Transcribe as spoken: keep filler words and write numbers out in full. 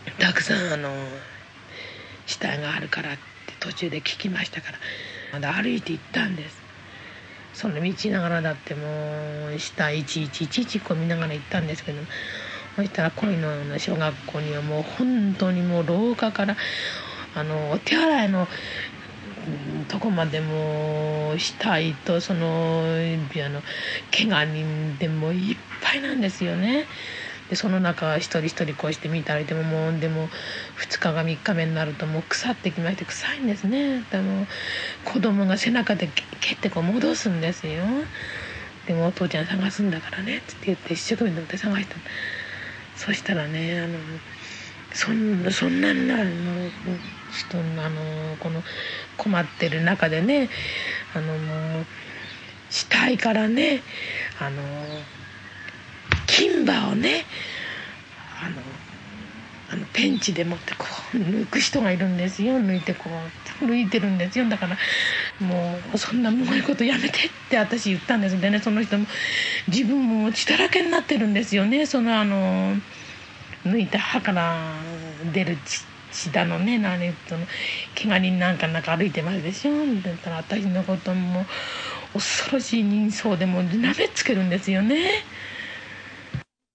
たくさんあの死体があるからって途中で聞きましたから、まだ歩いて行ったんです。その道ながらだってもう死体いちいちいちいちこう見ながら行ったんですけど、そしたら恋の小学校にはもう本当にもう廊下からあのお手洗いのとこまでも死体とそのあの怪我人でもいっぱいなんですよね。でその中一人一人こうして見たりでももうでもふつかがみっかめになるともう腐ってきまして臭いんですね。でも子供が背中で蹴ってこう戻すんですよ。でもお父ちゃん探すんだからねって言って一生懸命で探した。そしたらねあのそんなそんなになるの人あのこの困ってる中でねあのもう死体からねあの金歯をねあのあのペンチで持ってこう抜く人がいるんですよ。抜いてこう抜いてるんですよ。だからもうそんなもういことやめてって私言ったんですでね、その人も自分も血だらけになってるんですよね。そのあの抜いた歯から出る血血だのね、何との怪我人なんかなんか歩いてますでしょ。だったら私のことも恐ろしい人相でもなめつけるんですよね。